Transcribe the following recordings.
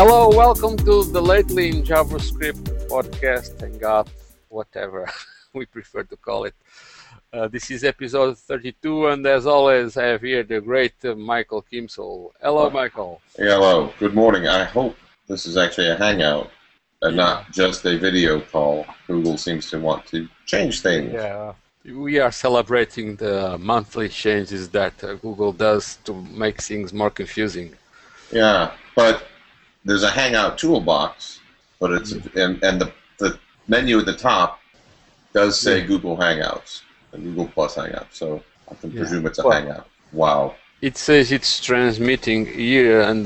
Hello, welcome to the Lately in JavaScript podcast, Hangout, whatever we prefer to call it. This is episode 32, and as always, I have here the great Michael Kimsel. Hello, Michael. Hello. Good morning. I hope this is actually a hangout and not just a video call. Google seems to want to change things. Yeah, we are celebrating the monthly changes that Google does to make things more confusing. Yeah, but there's a Hangout toolbox, but it's and the menu at the top does say Google Hangouts and Google Plus Hangouts, so I can presume it's a Hangout. Wow. It says it's transmitting here, and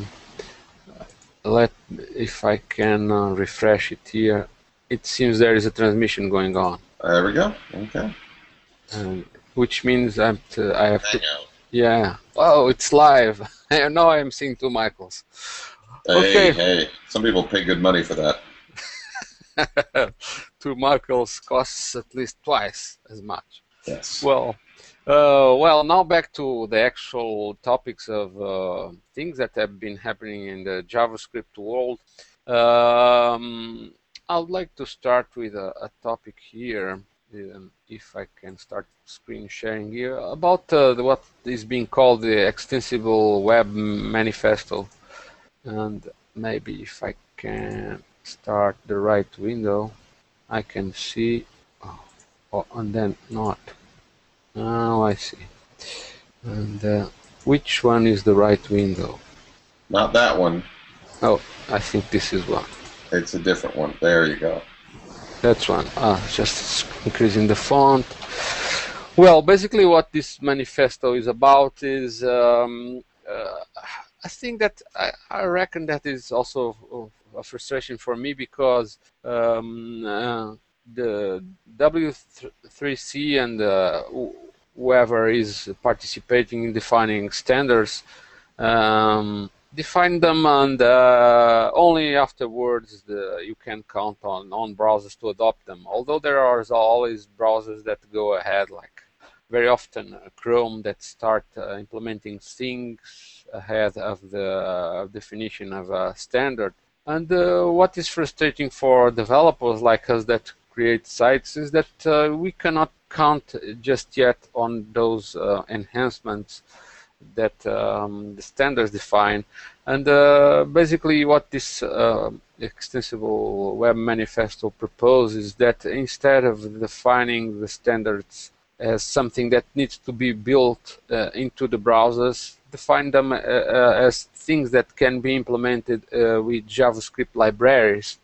if I can refresh it here, it seems there is a transmission going on. There we go. Okay. Which means I have to. Hangout. Yeah. Oh, it's live. Now I'm seeing two Michaels. Hey, some people pay good money for that. Two Michaels costs at least twice as much. Yes. Well, now back to the actual topics of things that have been happening in the JavaScript world. I would like to start with a topic here, if I can start screen sharing here, about what is being called the Extensible Web Manifesto. And maybe if I can start the right window, I can see, and then not. Oh, I see. And which one is the right window? Not that one. Oh, I think this is one. It's a different one. There you go. That's one. Just increasing the font. Well, basically what this manifesto is about is I think that I reckon that is also a frustration for me, because the W3C and whoever is participating in defining standards define them, and only afterwards you can count on browsers to adopt them. Although there are always browsers that go ahead, like very often Chrome, that start implementing things ahead of the definition of a standard. And what is frustrating for developers like us that create sites is that we cannot count just yet on those enhancements that the standards define. And basically what this Extensible Web Manifesto proposes is that instead of defining the standards as something that needs to be built into the browsers, define them as things that can be implemented with JavaScript libraries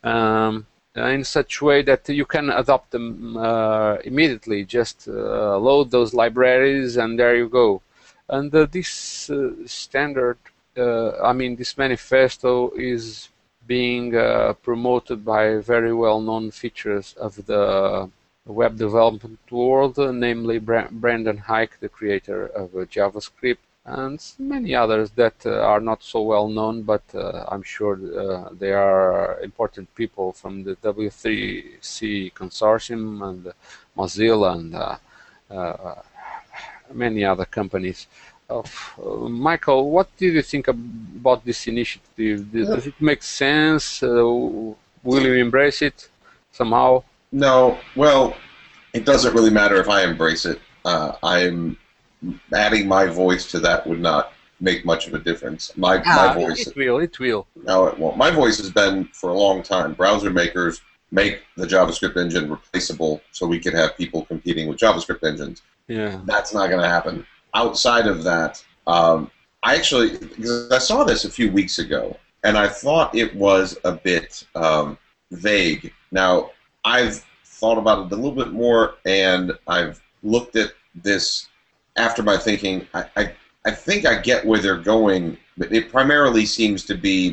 in such a way that you can adopt them immediately. Just load those libraries and there you go. And this standard, this manifesto is being promoted by very well-known features of the web development world, namely Brendan Eich, the creator of JavaScript, and many others that are not so well known, but I'm sure they are important people from the W3C consortium and Mozilla and many other companies. Michael, what do you think about this initiative? Does it make sense? Will you embrace it somehow? No, well, it doesn't really matter if I embrace it. I'm adding my voice to that would not make much of a difference. My voice. It will. No, it won't. My voice has been for a long time. Browser makers make the JavaScript engine replaceable so we can have people competing with JavaScript engines. Yeah. That's not going to happen. Outside of that, because I saw this a few weeks ago, and I thought it was a bit vague. Now, I've thought about it a little bit more, and I've looked at this after my thinking. I think I get where they're going, but it primarily seems to be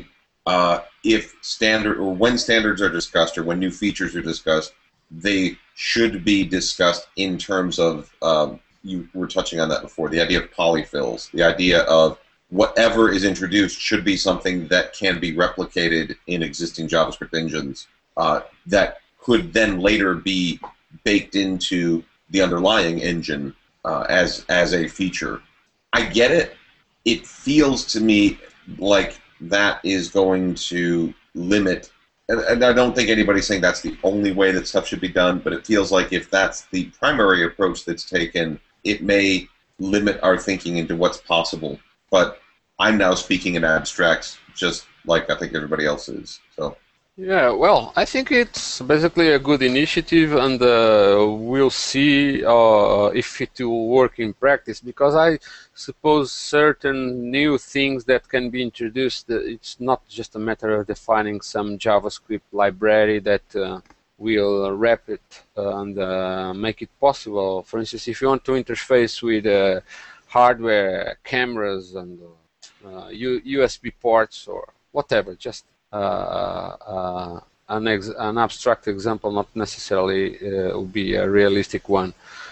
when standards are discussed or when new features are discussed, they should be discussed in terms of, you were touching on that before, the idea of polyfills, the idea of whatever is introduced should be something that can be replicated in existing JavaScript engines that could then later be baked into the underlying engine as a feature. I get it. It feels to me like that is going to limit. And I don't think anybody's saying that's the only way that stuff should be done, but it feels like if that's the primary approach that's taken, it may limit our thinking into what's possible. But I'm now speaking in abstracts, just like I think everybody else is. So. Yeah, well, I think it's basically a good initiative, and we'll see if it will work in practice, because I suppose certain new things that can be introduced, it's not just a matter of defining some JavaScript library that will wrap it and make it possible. For instance, if you want to interface with hardware, cameras, and USB ports or whatever, just an abstract example, not necessarily would be a realistic one.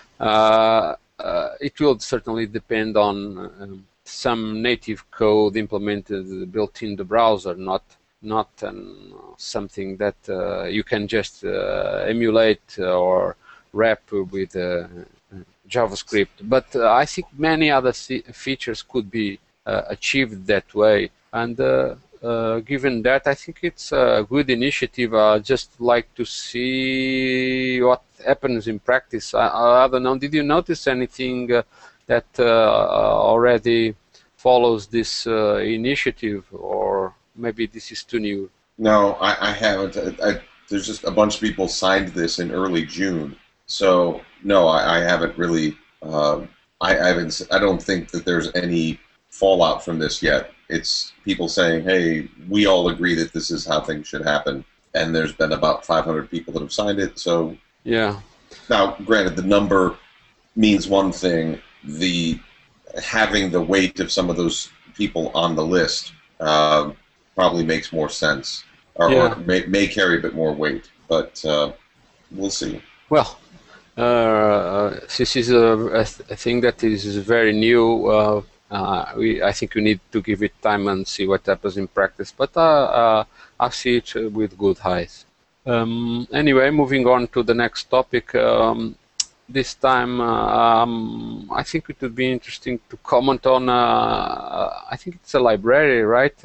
It will certainly depend on some native code implemented built in the browser, not something that you can just emulate or wrap with JavaScript. But I think many other features could be achieved that way, and given that, I think it's a good initiative. I just like to see what happens in practice. I don't know, did you notice anything that already follows this initiative, or maybe this is too new? No, I haven't. There's just a bunch of people signed this in early June, so no, I haven't really. I don't think that there's any fallout from this yet. It's people saying, hey, we all agree that this is how things should happen. And there's been about 500 people that have signed it. So, yeah. Now, granted, the number means one thing. Having the weight of some of those people on the list probably makes more sense, or may carry a bit more weight. But we'll see. Well, this is a thing that is very new. I think we need to give it time and see what happens in practice, but I see it with good eyes. Anyway, moving on to the next topic. This time, I think it would be interesting to comment on. I think it's a library, right?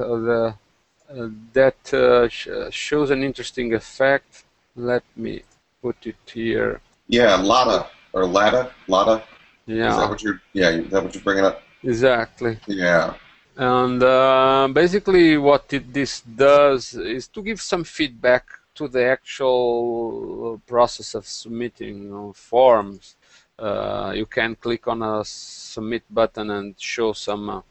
That shows an interesting effect. Let me put it here. Yeah, Lada or Lada. Yeah. Is that what you're bringing up? Exactly. Yeah. And basically what this does is to give some feedback to the actual process of submitting forms. You can click on a submit button and show some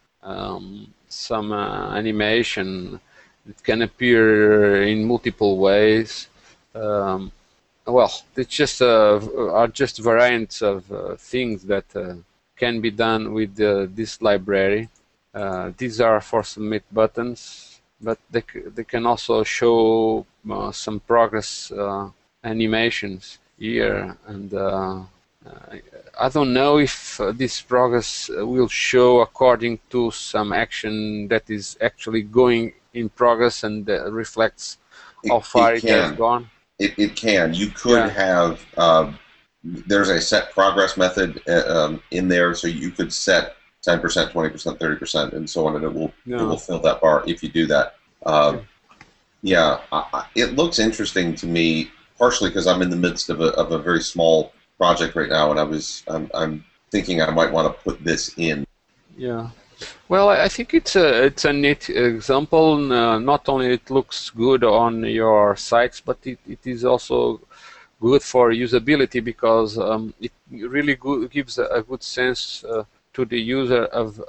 animation. It can appear in multiple ways. Well, it's just are just variants of things that can be done with this library. These are for submit buttons, but they can also show some progress animations here, and I don't know if this progress will show according to some action that is actually going in progress and reflects how far it has gone. It can. You could have. There's a set progress method in there, so you could set 10%, 20%, 30%, and so on, and it will fill that bar if you do that. It looks interesting to me, partially because I'm in the midst of a very small project right now, and I'm thinking I might want to put this in. Yeah. Well, I think it's a neat example. Not only it looks good on your sites, but it is also good for usability, because it really gives a good sense to the user of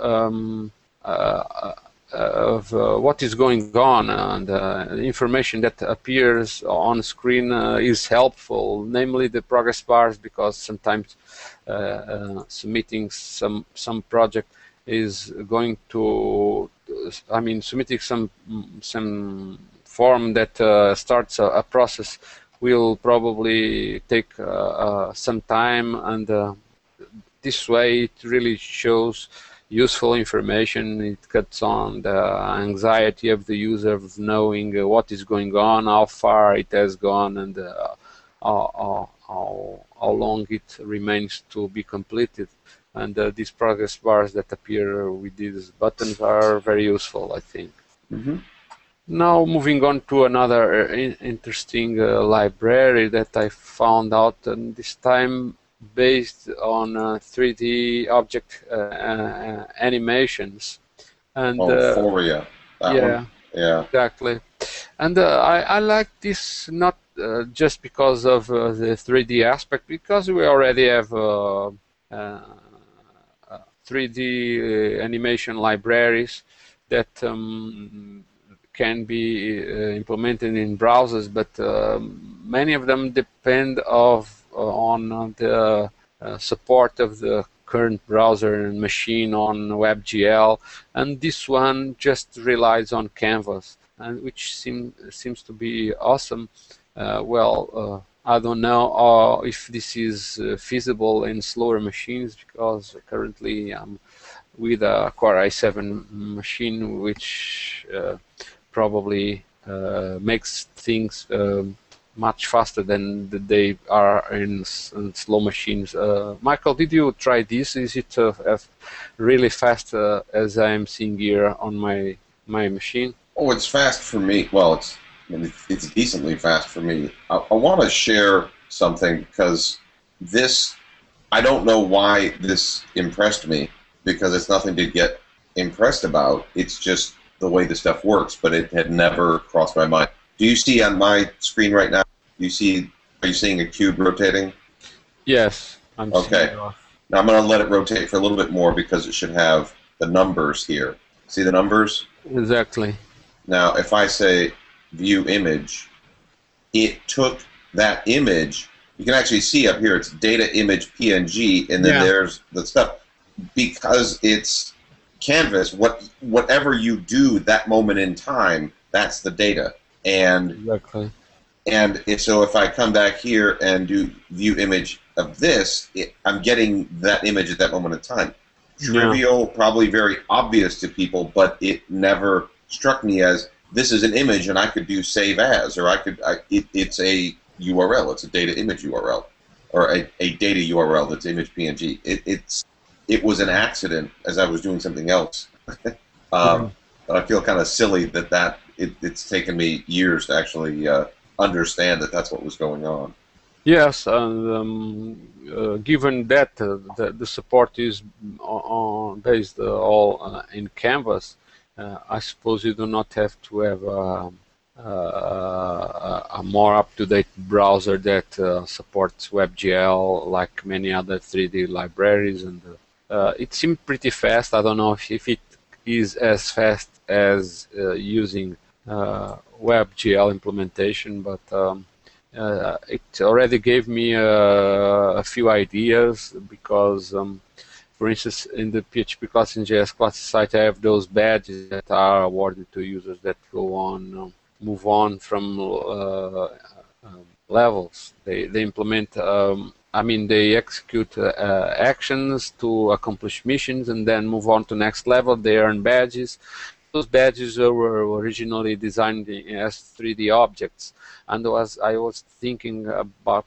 what is going on, and the information that appears on screen is helpful, namely the progress bars, because sometimes submitting some project is going to, submitting some form that starts a process will probably take some time, and this way it really shows useful information. It cuts on the anxiety of the user of knowing what is going on, how far it has gone, and how long it remains to be completed. And these progress bars that appear with these buttons are very useful, I think. Hmm. Now moving on to another interesting library that I found out, and this time based on 3D object animations. And Oh, Foria, that one. yeah, Yeah. exactly. And I like this not just because of the 3D aspect, because we already have 3D animation libraries that can be implemented in browsers, but many of them depend on the support of the current browser and machine on WebGL, and this one just relies on Canvas, and which seems to be awesome. I don't know if this is feasible in slower machines, because currently I'm with a Core i7 machine, which probably makes things much faster than they are in slow machines. Michael, did you try this? Is it as really fast as I am seeing here on my machine? Oh, it's fast for me. Well, it's decently fast for me. I want to share something because this, I don't know why this impressed me, because it's nothing to get impressed about. It's just the way the stuff works, but it had never crossed my mind. Do you see on my screen right now? Are you seeing a cube rotating? Yes, I'm seeing Okay. it off. Now I'm going to let it rotate for a little bit more because it should have the numbers here. See the numbers? Exactly. Now, if I say view image, it took that image. You can actually see up here it's data image PNG, and then Yeah, there's the stuff. Because it's Canvas, whatever you do that moment in time, that's the data. exactly. So if I come back here and do view image of this, I'm getting that image at that moment in time. Yeah. Trivial, probably very obvious to people, but it never struck me as this is an image and I could do save as, or it's a URL, it's a data image URL, or a data URL that's image PNG. It was an accident as I was doing something else. Yeah. But I feel kind of silly it's taken me years to actually understand that that's what was going on. Yes, and given that the support is based all in Canvas, I suppose you do not have to have a more up-to-date browser that supports WebGL like many other 3D libraries, and it seemed pretty fast. I don't know if it is as fast as using WebGL implementation, but it already gave me a few ideas, because for instance, in the PHP class in JS classes site, I have those badges that are awarded to users that go on, move on from levels. They implement, I mean, they execute actions to accomplish missions and then move on to next level. They earn badges. Those badges were originally designed as 3D objects, and I was thinking about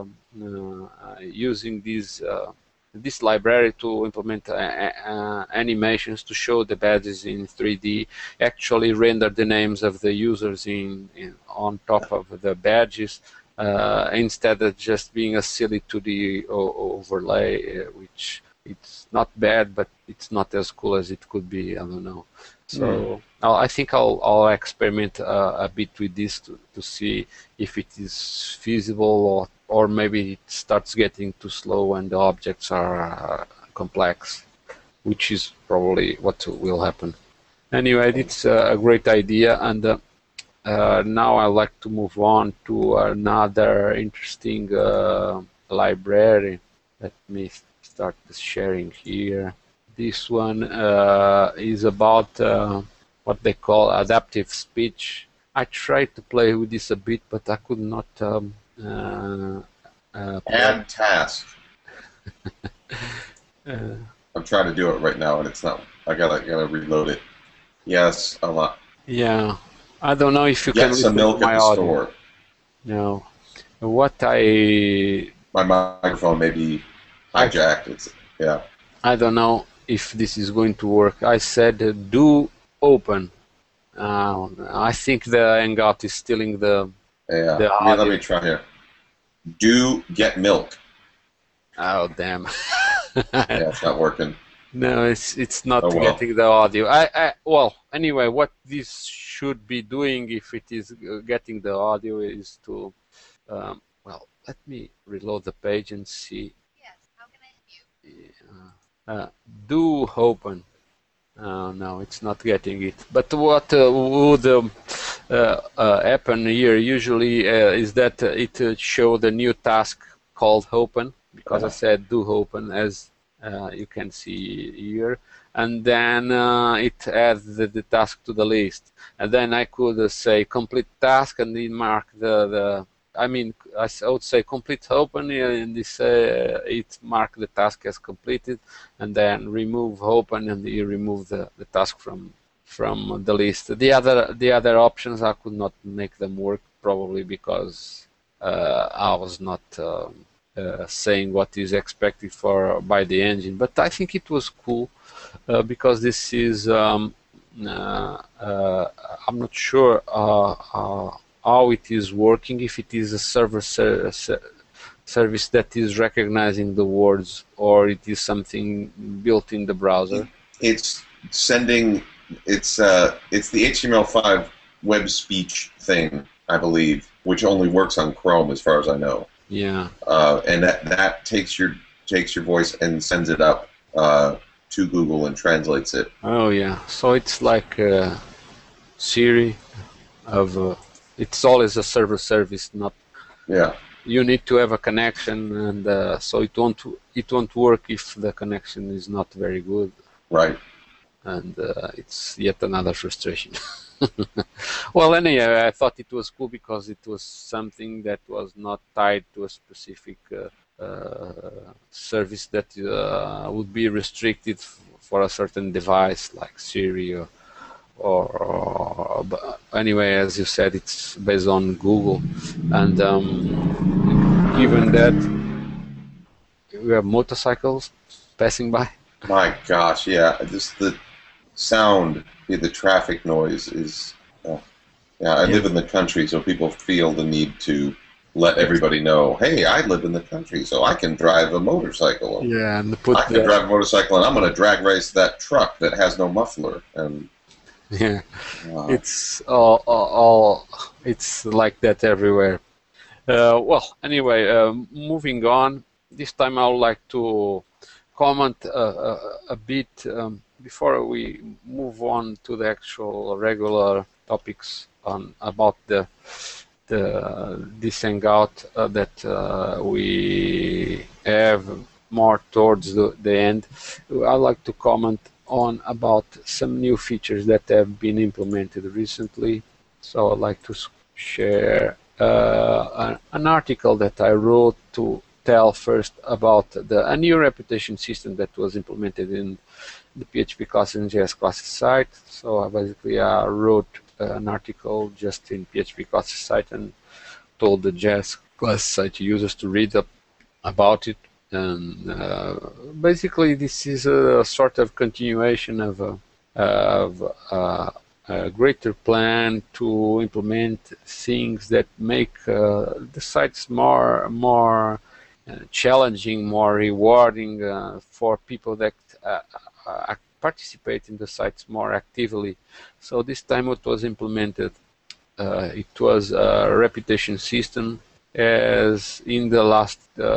using this library to implement animations to show the badges in 3D, actually render the names of the users on top of the badges, instead of just being a silly 2D overlay, which it's not bad, but it's not as cool as it could be. I don't know. So I think I'll experiment a bit with this to see if it is feasible, or maybe it starts getting too slow and the objects are complex, which is probably what will happen. Anyway, it's a great idea, and now I'd like to move on to another interesting library. Let me start sharing here. This one is about what they call adaptive speech. I tried to play with this a bit, but I could not play. Add task. Uh, I'm trying to do it right now, and it's not. I gotta reload it. Yes, a lot. yeah, I don't know if you can Get some listen to milk at my the audio. store. No, what I My microphone may be I hijacked. Yeah. I don't know if this is going to work. I said do open, I think the Hangout is stealing the Yeah. the Let audio. me try here. Do get milk. Oh damn! Yeah, it's not working. No, it's not Oh well. getting the audio. Well, anyway, what this should be doing if it is getting the audio is to well, let me reload the page and see. Uh, do open. No, it's not getting it. But what would happen here usually is that it show the new task called open, because I said do open, as you can see here, and then it adds the task to the list, and then I could say complete task and then mark the I mean, I would say complete open, and this it mark the task as completed, and then remove open, and you remove the task from the list. The other options I could not make them work, probably because I was not saying what is expected by the engine. But I think it was cool because this is I'm not sure how it is working, if it is a service that is recognizing the words, or it is something built in the browser. It's sending. It's the HTML5 web speech thing, I believe, which only works on Chrome, as far as I know. Yeah. And that takes your voice and sends it up to Google and translates it. Oh yeah. So it's like Siri of. It's always a server service, not. Yeah. You need to have a connection, and so it won't work if the connection is not very good. Right. And it's yet another frustration. Well, anyway, I thought it was cool because it was something that was not tied to a specific service that would be restricted for a certain device like Siri or but anyway, as you said, it's based on Google, and given that we have motorcycles passing by. My gosh, yeah, just the sound, the traffic noise is. Yeah, I live in the country, so people feel the need to let everybody know, hey, I live in the country, so I can drive a motorcycle. Yeah, and I can drive a motorcycle, and I'm going to drag race that truck that has no muffler. And yeah, it's all it's like that everywhere. Well, anyway, moving on. This time I would like to comment a bit before we move on to the actual regular topics about this hangout that we have more towards the end. I'd like to comment on about some new features that have been implemented recently. So I'd like to share an article that I wrote to tell first about a new reputation system that was implemented in the PHP classes and JS classes site. So I basically wrote an article just in PHP classes site and told the JS class site users to read up about it. And basically, this is a sort of continuation of a greater plan to implement things that make the sites more challenging, more rewarding for people that participate in the sites more actively. So this time what was implemented, it was a reputation system, as in the last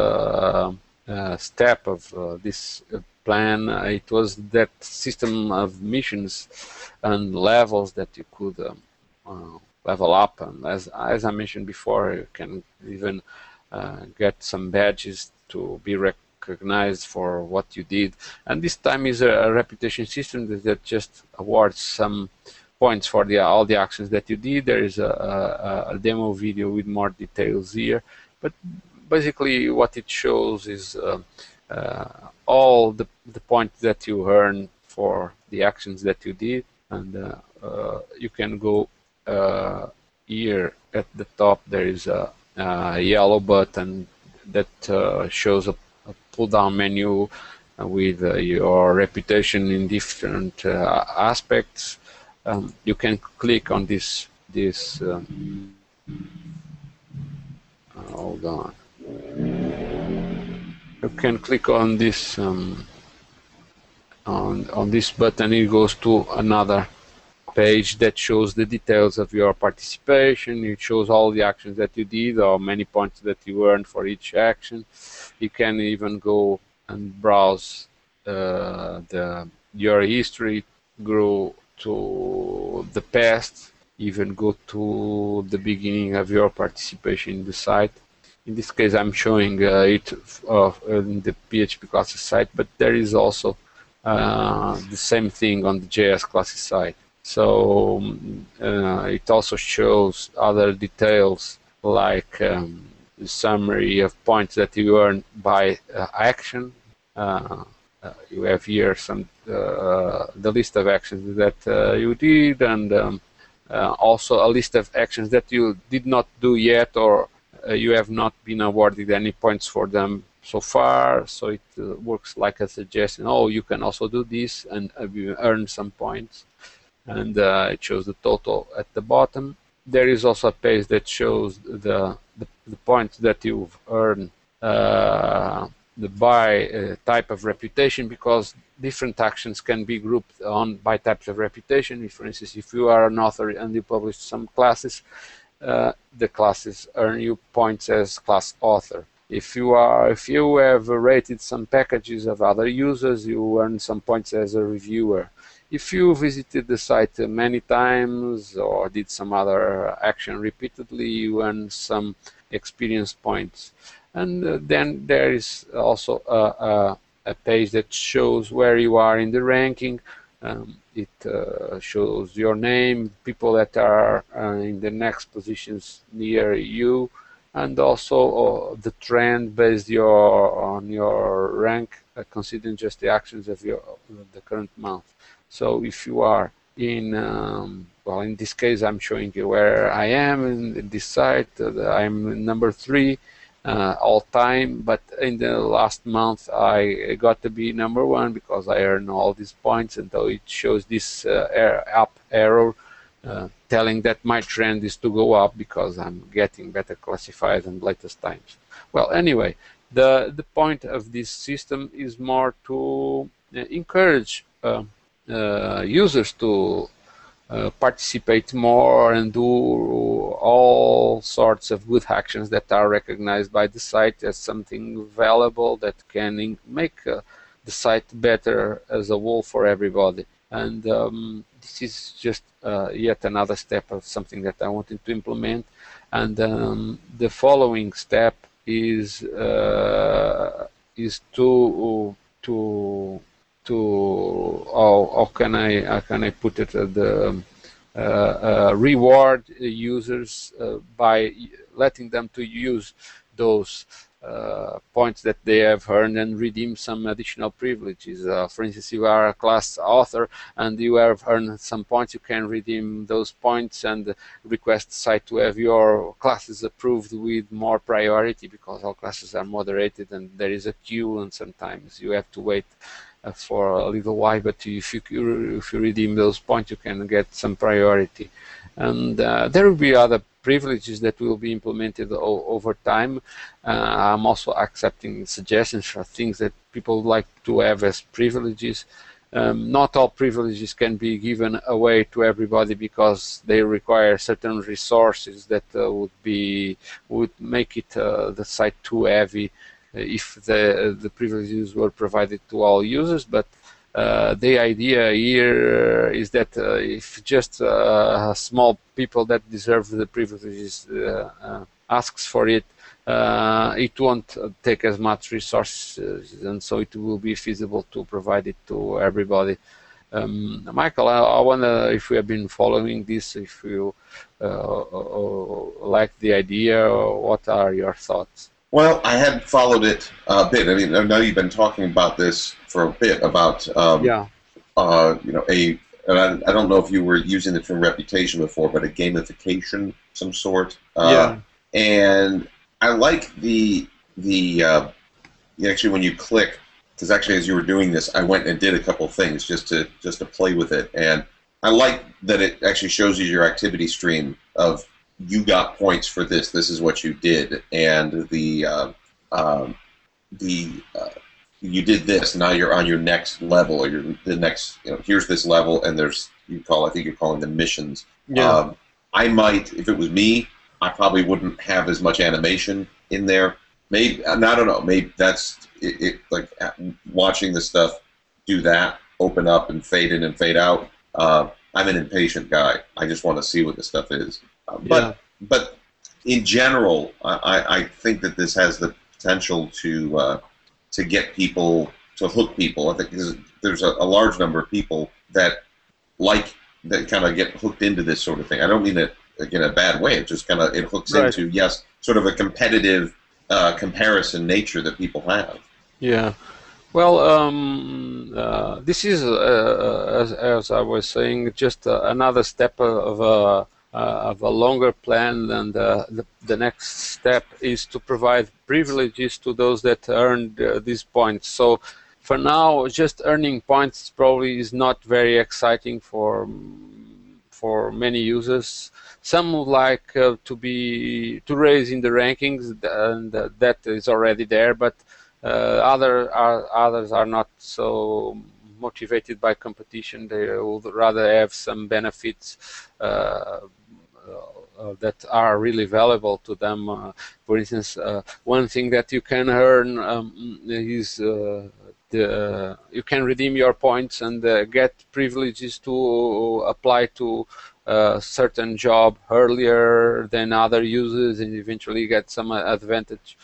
step of this plan, it was that system of missions and levels that you could level up, and as I mentioned before, you can even get some badges to be recognized for what you did. And this time is a reputation system that just awards some points for all the actions that you did. There is a demo video with more details here, but basically what it shows is all the points that you earn for the actions that you did, and you can go here at the top. There is a yellow button that shows a pull-down menu with your reputation in different aspects. You can click on this hold on. You can click on this on this button. It goes to another page that shows the details of your participation. It shows all the actions that you did or many points that you earned for each action. You can even go and browse your history, go to the past, even go to the beginning of your participation in the site. In this case, I'm showing it in the PHP classes site, but there is also the same thing on the JS classes site. So it also shows other details like the summary of points that you earn by action. You have here some the list of actions that you did, and also a list of actions that you did not do yet, or you have not been awarded any points for them so far. So it works like a suggestion. Oh, you can also do this, and you earn some points. And it shows the total at the bottom. There is also a page that shows the points that you've earned by type of reputation, because different actions can be grouped on by types of reputation. For instance, if you are an author and you publish some classes, the classes earn you points as class author. If you have rated some packages of other users, you earn some points as a reviewer. If you visited the site many times or did some other action repeatedly, you earn some experience points. And then there is also a page that shows where you are in the ranking. It shows your name, people that are in the next positions near you, and also the trend based on your rank, considering just the actions of the current month. So if you are in, well, in this case, I'm showing you where I am in this site. I'm number 3 all time, but in the last month I got to be number 1 because I earned all these points, and though it shows this up arrow telling that my trend is to go up because I'm getting better classified than latest times. Well, anyway, the point of this system is more to encourage users to participate more and do all sorts of good actions that are recognized by the site as something valuable that can make the site better as a whole for everybody. And this is just yet another step of something that I wanted to implement. And the following step is to how can I put it, reward users by letting them to use those points that they have earned and redeem some additional privileges. For instance, if you are a class author and you have earned some points, you can redeem those points and request the site to have your classes approved with more priority, because all classes are moderated and there is a queue, and sometimes you have to wait for a little while, but if you redeem those points, you can get some priority. And there will be other privileges that will be implemented over time. I'm also accepting suggestions for things that people like to have as privileges. Not all privileges can be given away to everybody because they require certain resources that would make it the site too heavy if the privileges were provided to all users. But the idea here is that if just small people that deserve the privileges asks for it, it won't take as much resources, and so it will be feasible to provide it to everybody. Michael, I wonder if you have been following this, if you like the idea, or what are your thoughts? Well, I had followed it a bit. I mean, I know you've been talking about this for a bit, about I don't know if you were using the term reputation before, but a gamification of some sort. And I like the actually when you click, because actually as you were doing this, I went and did a couple things just to play with it, and I like that it actually shows you your activity stream of you got points for this. This is what you did, and um, the you did this. Now you're on your next level, or you're the next. Here's this level, and there's I think you're calling them missions. Yeah. I might, if it was me, I probably wouldn't have as much animation in there. Maybe, and I don't know. Maybe that's it. Like watching the stuff do that, open up and fade in and fade out. I'm an impatient guy. I just want to see what the stuff is. But in general, I think that this has the potential to get people, to hook people. I think there's a large number of people that kind of get hooked into this sort of thing. I don't mean it in a bad way. It just it hooks into, yes, sort of a competitive comparison nature that people have. Yeah. Well, this is, as I was saying, just another step of a longer plan, and the next step is to provide privileges to those that earned these points. So for now, just earning points probably is not very exciting for many users. Some would like to raise in the rankings, and that is already there, but others are not so motivated by competition. They would rather have some benefits that are really valuable to them. For instance, one thing that you can earn is you can redeem your points and get privileges to apply to a certain job earlier than other users, and eventually get some advantage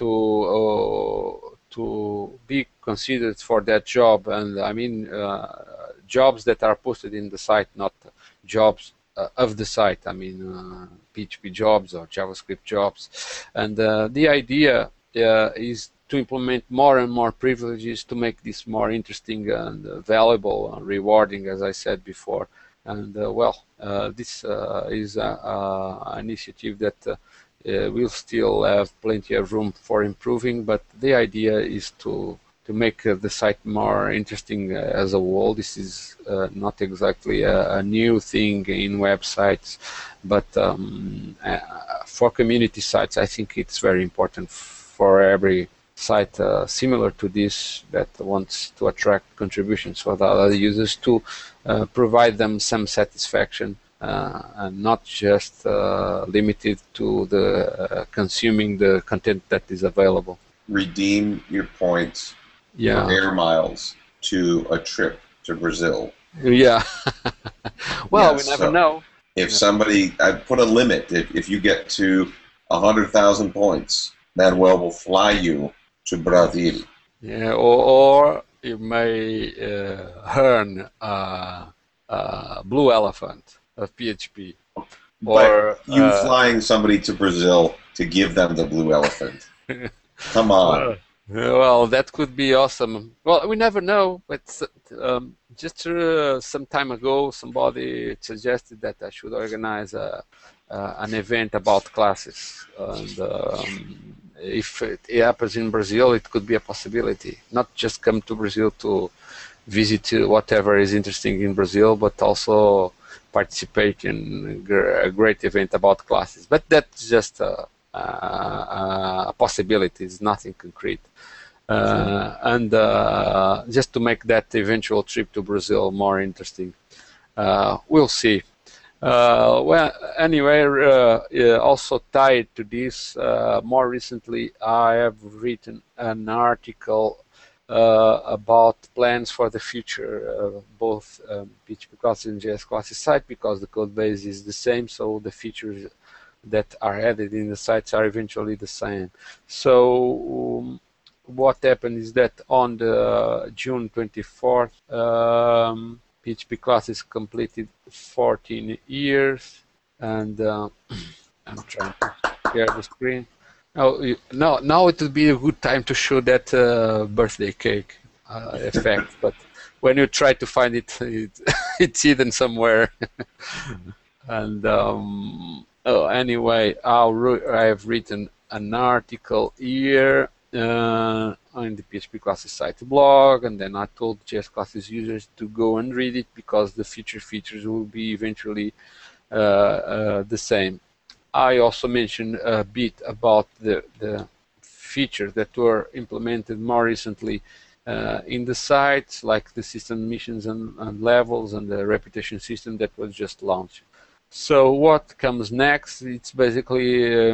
to be considered for that job. And I mean jobs that are posted in the site, not jobs of the site. I mean PHP jobs or JavaScript jobs. And the idea is to implement more and more privileges to make this more interesting and valuable and rewarding, as I said before. And this is an initiative that we'll still have plenty of room for improving, but the idea is to make the site more interesting as a whole. This is not exactly a new thing in websites, but for community sites, I think it's very important for every site similar to this that wants to attract contributions for the other users to provide them some satisfaction. And not just limited to the consuming the content that is available. Redeem your points for air miles to a trip to Brazil. Yeah. Well, we never know. If somebody, I put a limit. If you get to 100,000 points, Manuel will fly you to Brazil. Yeah, or you may earn Blue Elephant of PHP. But you flying somebody to Brazil to give them the Blue Elephant. Come on. Well, that could be awesome. Well, we never know, but just some time ago, somebody suggested that I should organize an event about classes. And if it happens in Brazil, it could be a possibility. Not just come to Brazil to visit whatever is interesting in Brazil, but also participate in a great event about classes. But that's just a possibility. It's nothing concrete. And just to make that eventual trip to Brazil more interesting. We'll see. Well, anyway, also tied to this, more recently I have written an article about plans for the future, both PHP classes and JS classes site, because the code base is the same, so the features that are added in the sites are eventually the same. So what happened is that on the June 24th, PHP classes completed 14 years, and I'm trying to share the screen. Now it would be a good time to show that birthday cake effect, but when you try to find it, it's hidden somewhere. And anyway, I have written an article here on the PHP classes site blog, and then I told JS classes users to go and read it because the features will be eventually the same. I also mentioned a bit about the features that were implemented more recently in the site, like the system missions and levels and the reputation system that was just launched. So what comes next? It's basically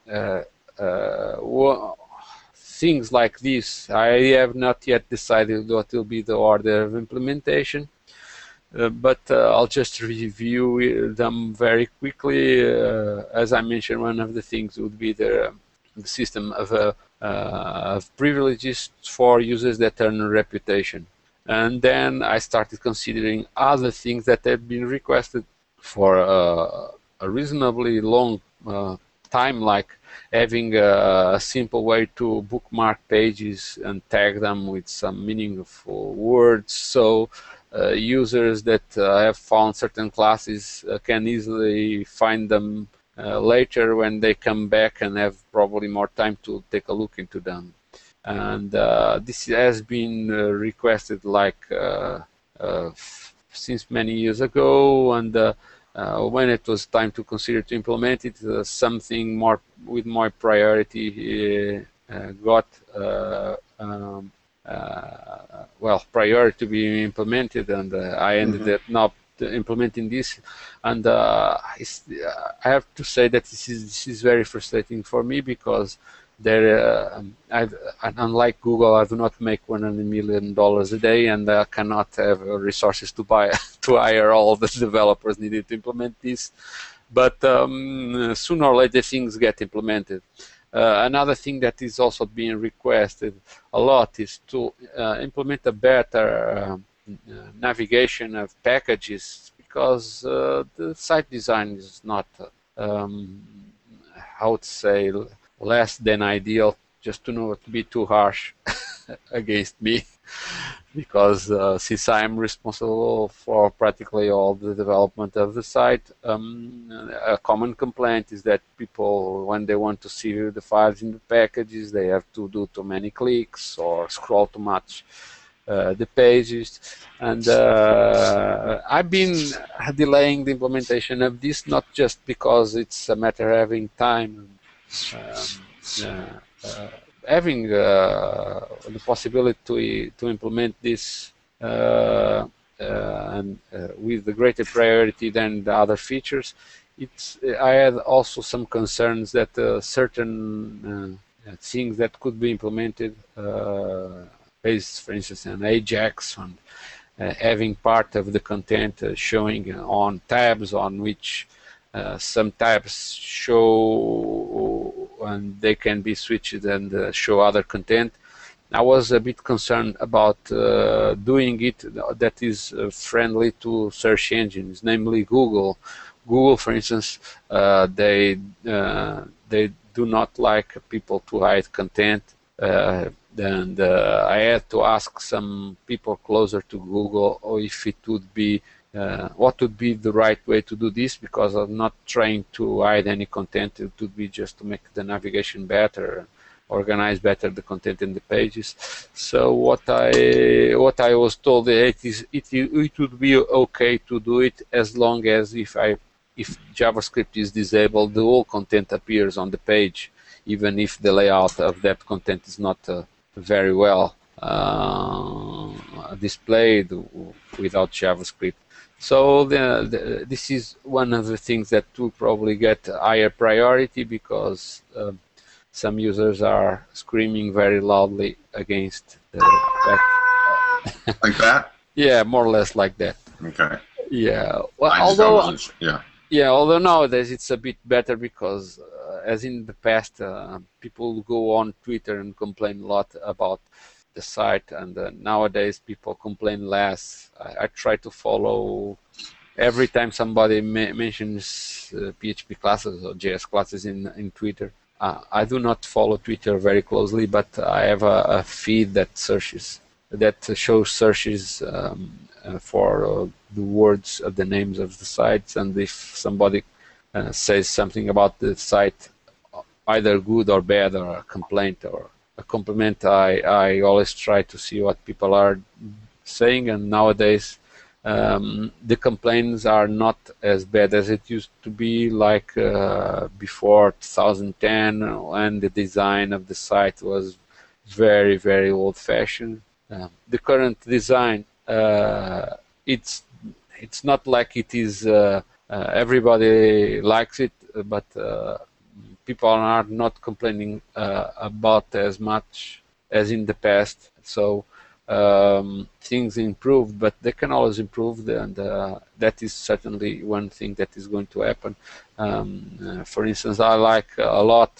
things like this. I have not yet decided what will be the order of implementation. But I'll just review them very quickly. As I mentioned, one of the things would be the system of privileges for users that earn a reputation. And then I started considering other things that had been requested for a reasonably long time, like having a simple way to bookmark pages and tag them with some meaningful words. So users that have found certain classes can easily find them later when they come back and have probably more time to take a look into them. And this has been requested like since many years ago, and when it was time to consider to implement it, something more with more priority got well, prior to being implemented, and I ended up not implementing this. And I have to say that this is very frustrating for me, because there, unlike Google, I do not make $100 million a day, and I cannot have resources to buy to hire all the developers needed to implement this. But sooner or later, things get implemented. Another thing that is also being requested a lot is to implement a better navigation of packages, because the site design is not, how to say, less than ideal, just to not be too harsh against me, because since I'm responsible for practically all the development of the site, a common complaint is that people, when they want to see the files in the packages, they have to do too many clicks or scroll too much the pages. And I've been delaying the implementation of this, not just because it's a matter of having time, having the possibility to implement this and with the greater priority than the other features. I had also some concerns that certain things that could be implemented, based, for instance, on Ajax, on having part of the content showing on tabs on which some tabs show and they can be switched and show other content. I was a bit concerned about doing it that is friendly to search engines, namely Google. Google, for instance, they do not like people to hide content, and I had to ask some people closer to Google if it would be what would be the right way to do this, because I'm not trying to hide any content. It would be just to make the navigation better, organize better the content in the pages. So what I was told, it would be okay to do it as long as if JavaScript is disabled, the whole content appears on the page, even if the layout of that content is not very well displayed without JavaScript. So this is one of the things that will probably get higher priority, because some users are screaming very loudly against that. Like that? Yeah, more or less like that. Okay. Yeah. Well, although yeah, although nowadays it's a bit better, because as in the past, people go on Twitter and complain a lot about the site, and nowadays people complain less. I try to follow every time somebody mentions PHP classes or JS classes in Twitter. I do not follow Twitter very closely, but I have a feed that shows searches for the words of the names of the sites, and if somebody says something about the site, either good or bad, or a complaint or a compliment, I always try to see what people are saying, and nowadays the complaints are not as bad as it used to be, like before 2010, when the design of the site was very, very old-fashioned. The current design, it's not like it is. Everybody likes it, but people are not complaining about as much as in the past. So things improved, but they can always improve, and that is certainly one thing that is going to happen. For instance, I like a lot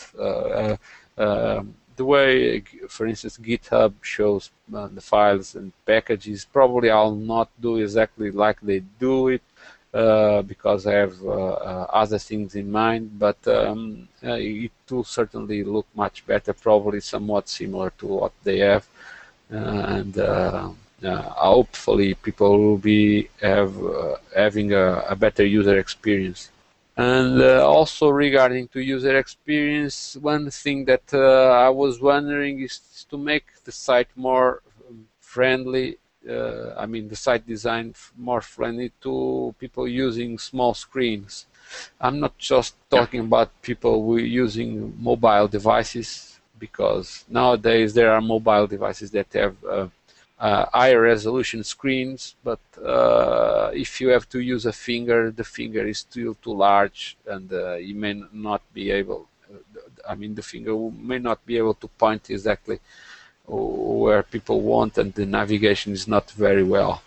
the way, for instance, GitHub shows the files and packages. Probably I'll not do exactly like they do it, because I have other things in mind, but it will certainly look much better, probably somewhat similar to what they have, and hopefully people will be having a better user experience. And also regarding to user experience, one thing that I was wondering is to make the site more friendly. I mean, the site design more friendly to people using small screens. I'm not just talking about people using mobile devices, because nowadays there are mobile devices that have higher resolution screens, but if you have to use a finger, the finger is still too large, and you may not be able, the finger may not be able to point exactly where people want, and the navigation is not very well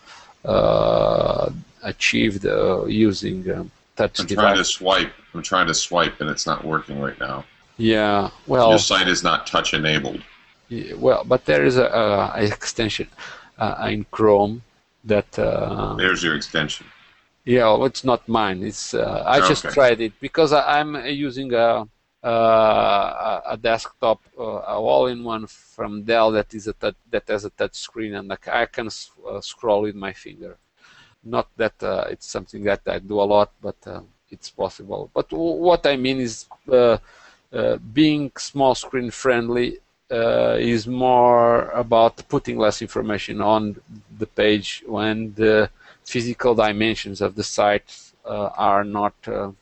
achieved using touch device. I'm trying to swipe, and it's not working right now. Yeah, well, your site is not touch enabled. Yeah, well, but there is a extension in Chrome that. There's your extension. Yeah, well, it's not mine. It's I just tried it because I'm using a desktop, all-in-one from Dell that has a touch screen, and I can scroll with my finger. Not that it's something that I do a lot, but it's possible. But what I mean is being small screen friendly is more about putting less information on the page when the physical dimensions of the site are not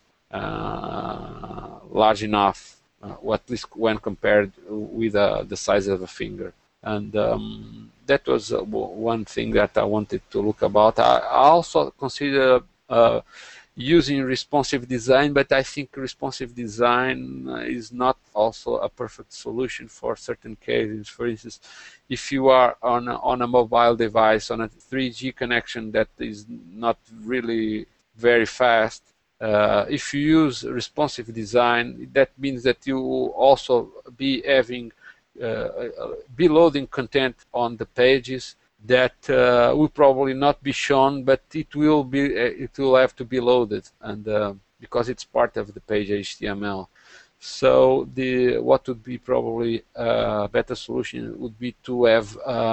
large enough, or at least when compared with the size of a finger. And that was one thing that I wanted to look about. I also consider using responsive design, but I think responsive design is not also a perfect solution for certain cases. For instance, if you are on a mobile device on a 3G connection that is not really very fast, if you use responsive design, that means that you will also be having be loading content on the pages that will probably not be shown, but it will have to be loaded, and because it's part of the page HTML. So what would be probably a better solution would be to have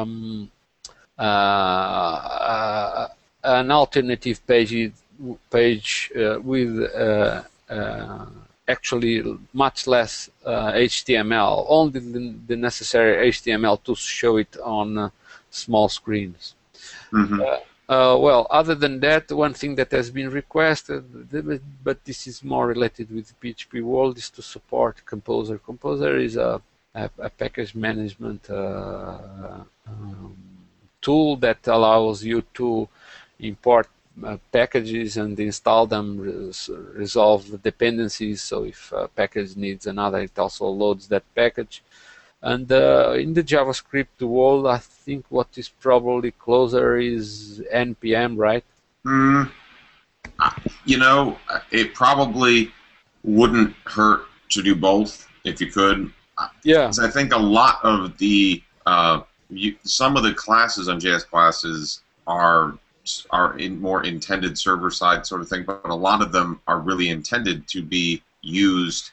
an alternative page with actually much less HTML, only the necessary HTML to show it on small screens. Mm-hmm. Well, other than that, one thing that has been requested, but this is more related with PHP World, is to support Composer. Composer is a package management tool that allows you to import packages and install them, resolve dependencies. So if a package needs another, it also loads that package. And in the JavaScript world, I think what is probably closer is NPM, right? It probably wouldn't hurt to do both if you could. Yeah. I think a lot of some of the classes on JS classes are in more intended server-side sort of thing, but a lot of them are really intended to be used.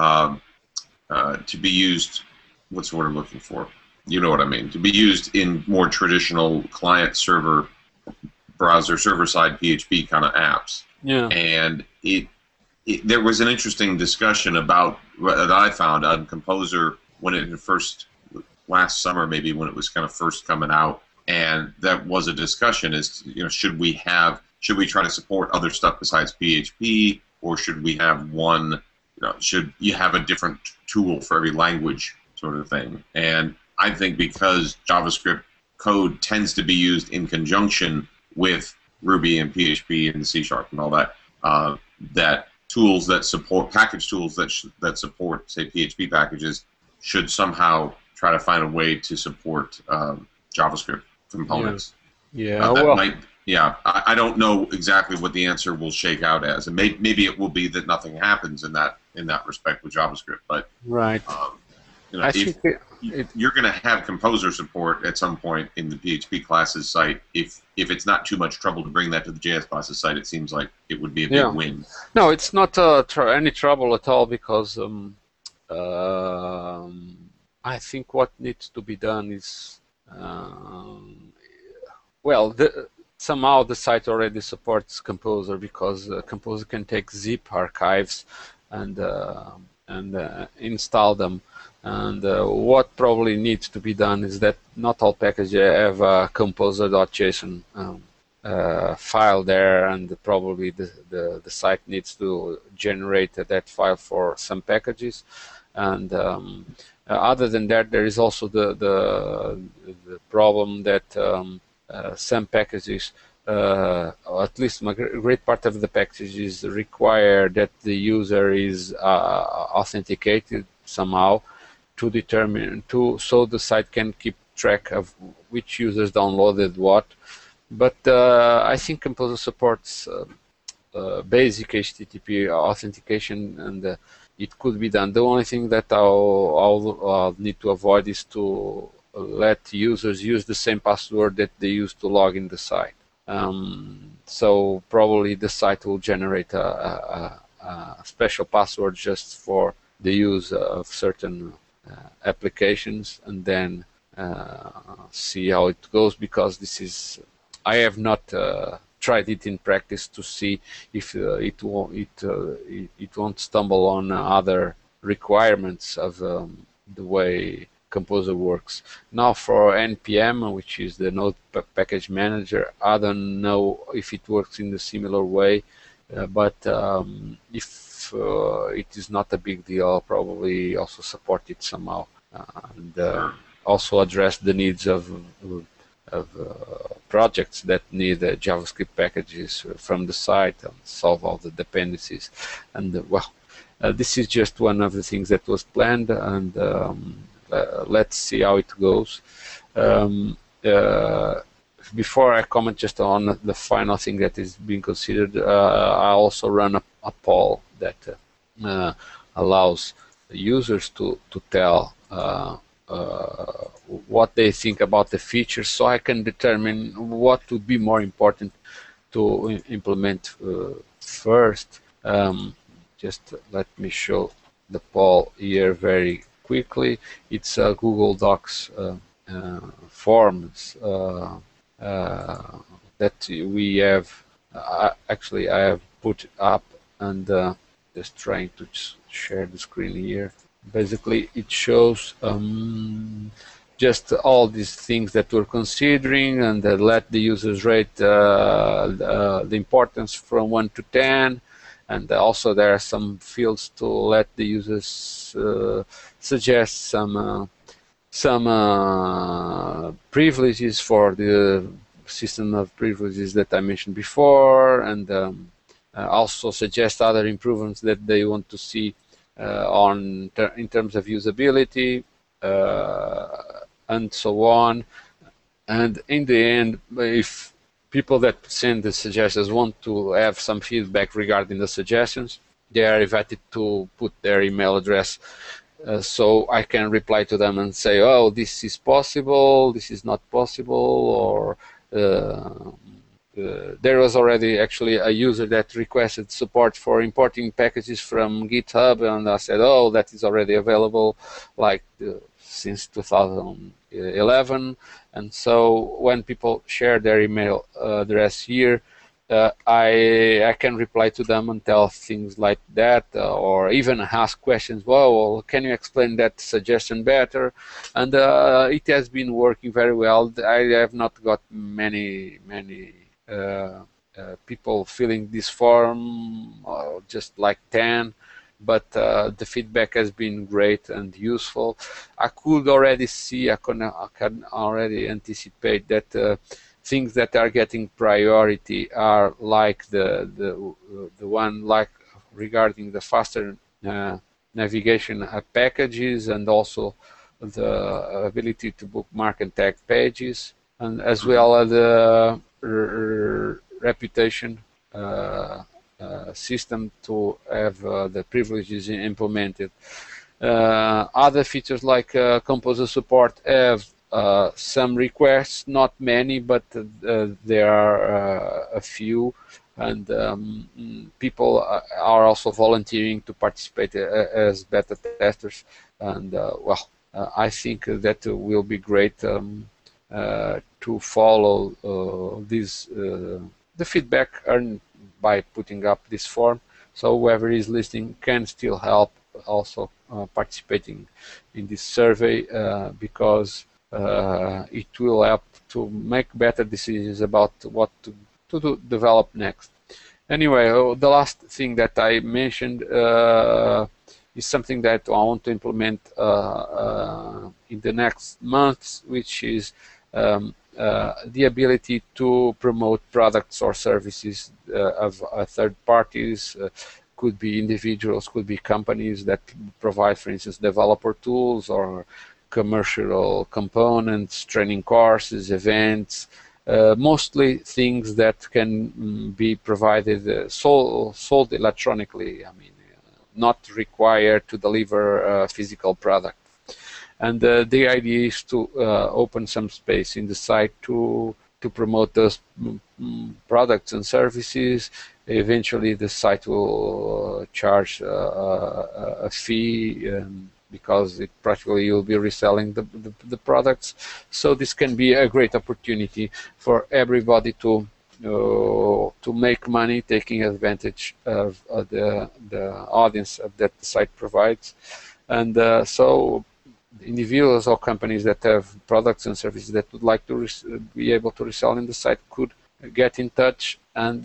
What's the word I'm looking for? You know what I mean. To be used in more traditional client-server browser server-side PHP kind of apps. Yeah. And there was an interesting discussion about that I found on Composer when it first last summer, maybe when it was kind of first coming out, and that was a discussion: is should we try to support other stuff besides PHP, or should we have one? Should you have a different tool for every language, sort of thing? And I think because JavaScript code tends to be used in conjunction with Ruby and PHP and C# and all that, that tools that support package tools that support, say, PHP packages should somehow try to find a way to support JavaScript components. Yeah. I don't know exactly what the answer will shake out as, and maybe it will be that nothing happens in that respect with JavaScript. But right. You're going to have composer support at some point in the PHP classes site. If it's not too much trouble to bring that to the JS classes site, it seems like it would be a big win. No, it's not any trouble at all, because I think what needs to be done is, somehow the site already supports Composer, because Composer can take zip archives and install them. And what probably needs to be done is that not all packages have a composer.json file there, and probably the site needs to generate that file for some packages. And other than that, there is also the problem that some packages, at least a great part of the packages, require that the user is authenticated somehow to determine so the site can keep track of which users downloaded what. But I think Composer supports basic HTTP authentication, and it could be done. The only thing that I'll need to avoid is to let users use the same password that they use to log in the site. So probably the site will generate a special password just for the use of certain applications, and then see how it goes, because I have not tried it in practice to see if it won't stumble on other requirements of the way Composer works. Now for NPM, which is the Node Package Manager, I don't know if it works in a similar way, but if it is not a big deal, I'll probably also support it somehow, and also address the needs of projects that need JavaScript packages from the site, and solve all the dependencies. And this is just one of the things that was planned, and let's see how it goes. Before I comment just on the final thing that is being considered, I also run a poll that allows users to tell what they think about the features, so I can determine what would be more important to implement first. Just let me show the poll here very quickly. It's a Google Docs forms that we have. Actually, I have put up, and just trying to share the screen here. Basically, it shows just all these things that we're considering, and let the users rate the importance from 1 to 10. And also there are some fields to let the users suggest some privileges for the system of privileges that I mentioned before, and also suggest other improvements that they want to see in terms of usability, and so on. And in the end, if people that send the suggestions want to have some feedback regarding the suggestions, they are invited to put their email address, so I can reply to them and say, oh, this is possible, this is not possible, or there was already actually a user that requested support for importing packages from GitHub, and I said, oh, that is already available, like since 2011. And so when people share their email address here, I can reply to them and tell things like that, or even ask questions. Well, can you explain that suggestion better? And it has been working very well. I have not got many people filling this form, just like 10. But the feedback has been great and useful. I could already see, I can already anticipate that things that are getting priority are like the one like regarding the faster navigation packages, and also the ability to bookmark and tag pages, and as well as the reputation system to have the privileges implemented. Other features like Composer support have some requests, not many, but there are a few, and people are also volunteering to participate as beta testers, and well, I think that will be great to follow the feedback earned by putting up this form, so whoever is listening can still help also participating in this survey, because it will help to make better decisions about what to develop next. Anyway, the last thing that I mentioned is something that I want to implement in the next months, which is the ability to promote products or services of third parties. Could be individuals, could be companies that provide, for instance, developer tools or commercial components, training courses, events, mostly things that can be provided, sold electronically. I mean, not required to deliver a physical product. And the idea is to open some space in the site to promote those products and services. Eventually, the site will charge a fee, because it practically you'll be reselling the products. So this can be a great opportunity for everybody to make money, taking advantage of the audience that the site provides. And so individuals or companies that have products and services that would like to be able to resell in the site could get in touch and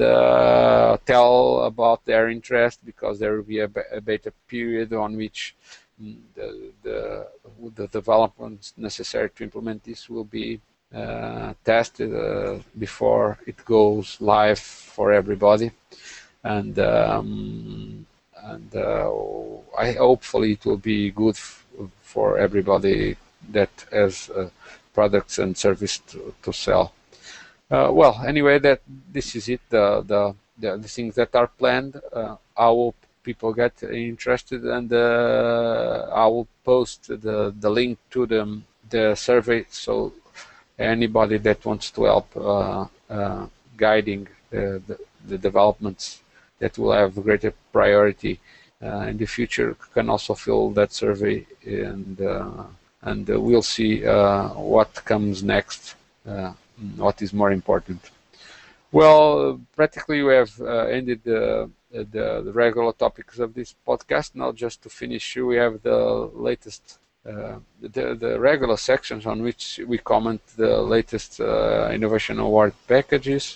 tell about their interest, because there will be a beta period on which the developments necessary to implement this will be tested before it goes live for everybody. And hopefully it will be good for everybody that has products and service to sell. Well, anyway, this is it. The things that are planned. I hope people get interested, and I will post the link to the survey, so anybody that wants to help guiding the developments that will have greater priority in the future can also fill that survey, and we'll see what comes next, what is more important. Well, practically we have ended the regular topics of this podcast. Now, just to finish, we have the latest, the regular sections on which we comment the latest Innovation Award packages.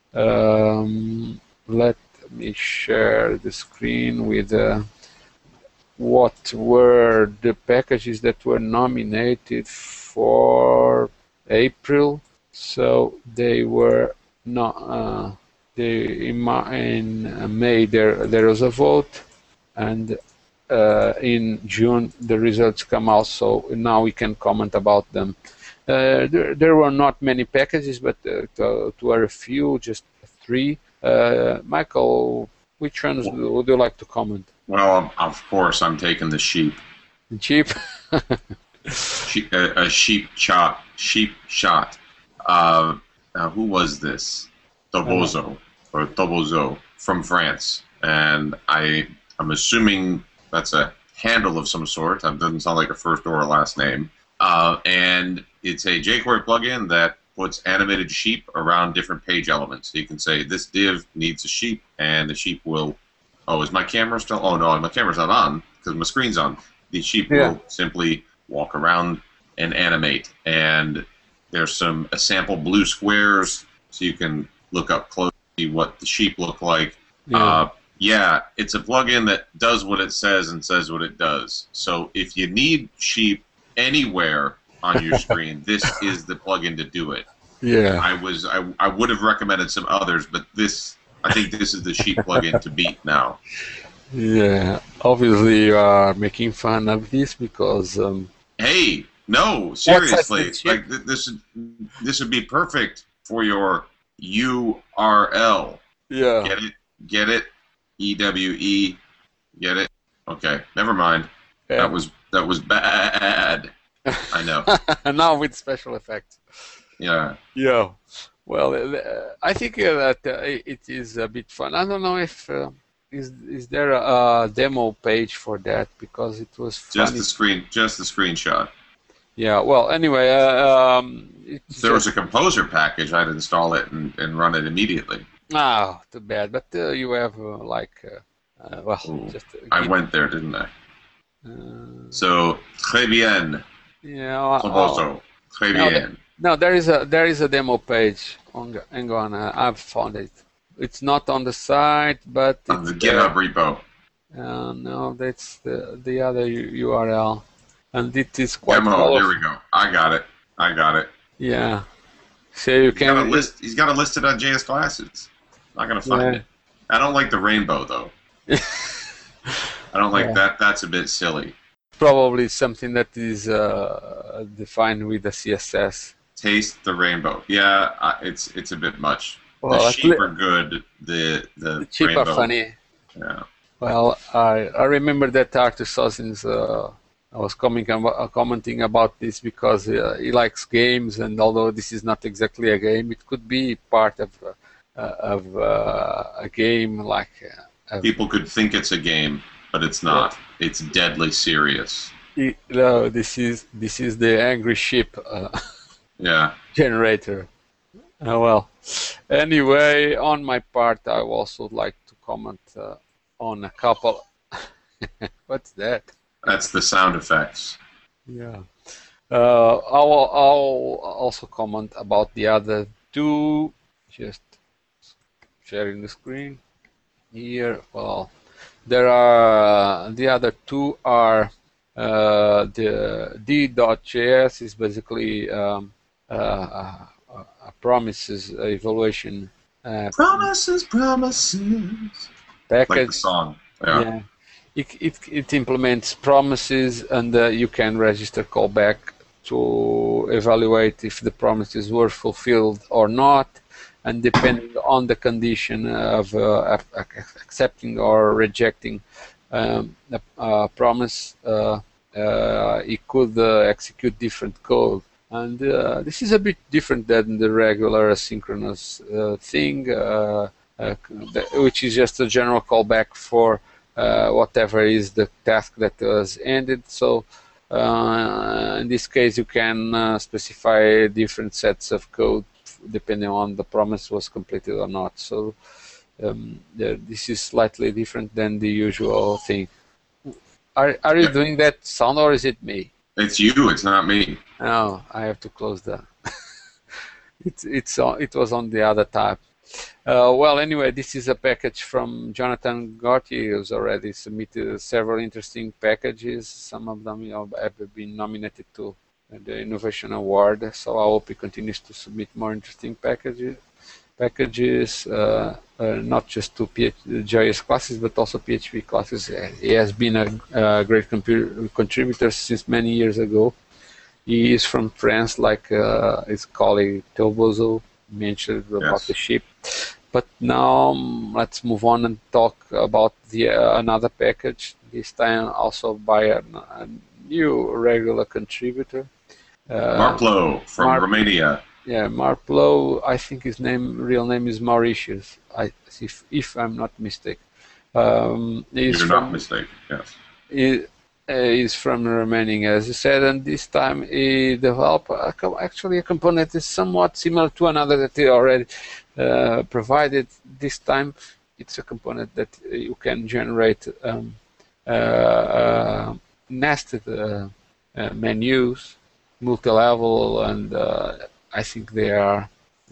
Let me share the screen with what were the packages that were nominated for April. So they were not. In May there was a vote, and in June the results come out. So now we can comment about them. There were not many packages, but to were a few, just 3. Michael, which ones would you like to comment? Well, of course, I'm taking the sheep. Sheep? A sheep shot. Who was this? Tobozo from France, and I'm assuming that's a handle of some sort. It doesn't sound like a first or a last name. And it's a jQuery plugin that puts animated sheep around different page elements. So you can say this div needs a sheep, and the sheep will. Oh, is my camera still? Oh no, my camera's not on because my screen's on. The sheep will simply walk around and animate. And there's some sample blue squares, so you can look up close to see what the sheep look like. Yeah, it's a plugin that does what it says and says what it does. So if you need sheep anywhere on your screen, this is the plugin to do it. Yeah. I would have recommended some others, but I think this is the sheep plugin to beat now. Yeah. Obviously, you are making fun of this because. Hey, no, seriously, like this would be perfect for your URL. Yeah. Get it? EWE, get it? Okay, never mind. Yeah. That was bad. I know. Now with special effects. Yeah. Yeah. Well, I think that it is a bit fun. I don't know if is there a demo page for that because it was funny. Just the screenshot. Yeah. Well, anyway, if there was a composer package, I'd install it and run it immediately. Ah, too bad. But you have I went there, didn't I? So très bien. Yeah. Composer. Très bien. No, there is a demo page hang on. I've found it. It's not on the site, but on the GitHub repo. No, that's the other URL, and it is quite demo. colorful. Here we go. I got it. Yeah. So you can. He's got it listed on JS Classes. Not gonna find it. I don't like the rainbow though. I don't like that. That's a bit silly. Probably something that is defined with the CSS. Taste the rainbow. Yeah, it's a bit much. Well, the sheep are good. The sheep rainbow, are funny. Yeah. Well, I remember that Artur Sozins. I was commenting about this because he likes games, and although this is not exactly a game, it could be part of a game like. People could think it's a game, but it's not. Yeah. It's deadly serious. No, this is the angry sheep. Generator. Well, anyway, on my part, I would also like to comment on a couple. What's that? That's the sound effects. Yeah. I'll also comment about the other two. Just sharing the screen here. Well, there are the other two are the D.js is basically a promises evaluation. Promises. Package. Like the song. Yeah. It implements promises, and you can register callback to evaluate if the promises were fulfilled or not, and depending on the condition of accepting or rejecting a promise, it could execute different code. And this is a bit different than the regular asynchronous thing, which is just a general callback for whatever is the task that was ended. So in this case, you can specify different sets of code depending on the promise was completed or not. So this is slightly different than the usual thing. Are you doing that sound, or is it me? It's you. It's not me. Oh, I have to close that. It was on the other tab. Well, anyway, this is a package from Jonathan Gauthier, who's already submitted several interesting packages. Some of them have been nominated to the Innovation Award. So I hope he continues to submit more interesting packages, not just to JS classes, but also PHP classes. He has been a great contributor since many years ago. He is from France, like his colleague Théo mentioned about the sheep. But now let's move on and talk about another package, this time also by a new regular contributor. Marplo from Romania. Yeah, Marplo, I think his real name is Mauritius, if I'm not mistaken. You're not mistaken, yes. is from remaining, as you said, and this time he developed actually a component that is somewhat similar to another that he already provided. This time it's a component that you can generate nested menus, multi-level, and I think they are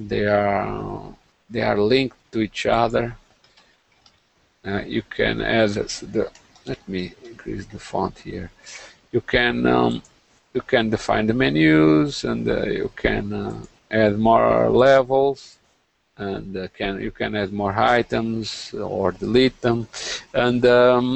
linked to each other. You can add let me increase the font here. You can define the menus, and you can add more levels, and you can add more items or delete them, and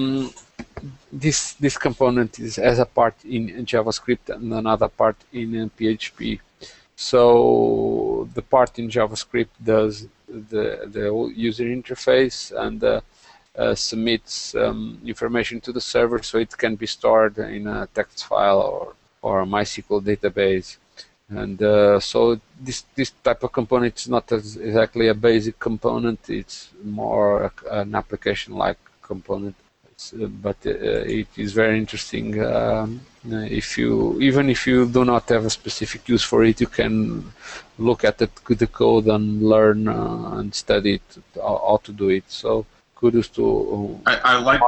this component has a part in JavaScript and another part in PHP. So the part in JavaScript does the user interface and submits information to the server, so it can be stored in a text file or a MySQL database. And so this type of component is not exactly a basic component; it's more an application-like component. But it is very interesting. Even if you do not have a specific use for it, you can look at the code and learn and study it, how to do it. So kudos to. I like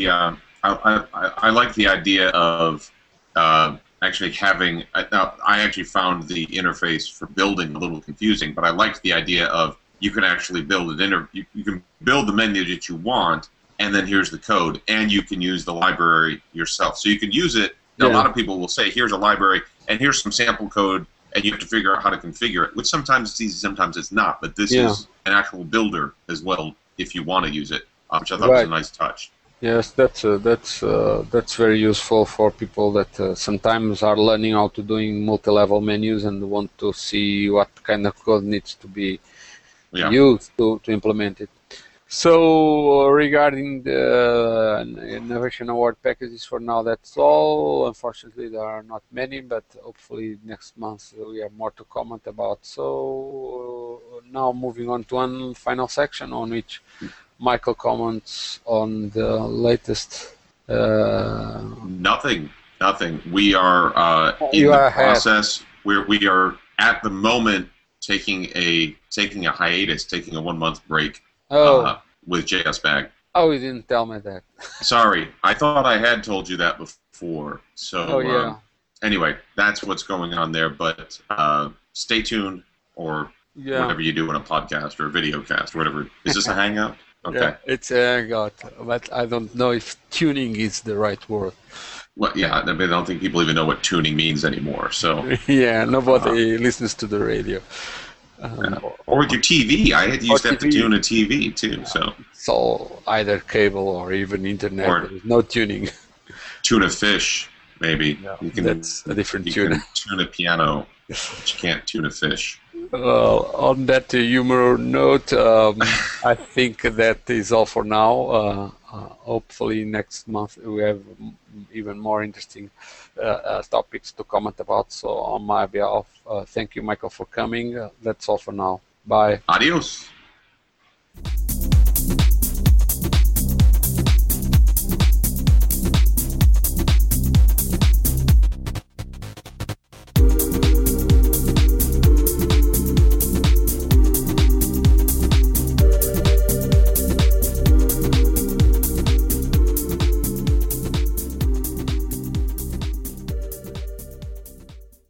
I like the idea of actually having. I actually found the interface for building a little confusing, but I liked the idea of you can actually build you can build the menu that you want, and then here's the code, and you can use the library yourself. So you can use it. Now, a lot of people will say, here's a library, and here's some sample code, and you have to figure out how to configure it, which sometimes it's easy, sometimes it's not. But this is an actual builder as well, if you want to use it, which I thought was a nice touch. Yes, that's very useful for people that sometimes are learning how to doing multi-level menus and want to see what kind of code needs to be used to implement it. So regarding the Innovation Award packages, for now that's all. Unfortunately, there are not many, but hopefully next month we have more to comment about. So now moving on to one final section on which Michael comments on the latest. Nothing. We are in the process. We are at the moment taking a hiatus, taking a 1 month break. With JSBag. Oh, you didn't tell me that. Sorry, I thought I had told you that before. So anyway, that's what's going on there. But stay tuned, or whatever you do in a podcast or a video cast, or whatever. Is this a hangout? Okay. Yeah, it's a hangout, but I don't know if tuning is the right word. Well, yeah, I don't think people even know what tuning means anymore. So yeah, nobody listens to the radio. Or with your TV. I used to have to tune a TV too. So either cable or even internet. There's no tuning. Tune a fish, maybe. Yeah, that's a different tune. You can tune a piano, but you can't tune a fish. Well, on that humor note, I think that is all for now. Hopefully next month we have even more interesting topics to comment about. So on my behalf, thank you, Michael, for coming. That's all for now. Bye. Adios.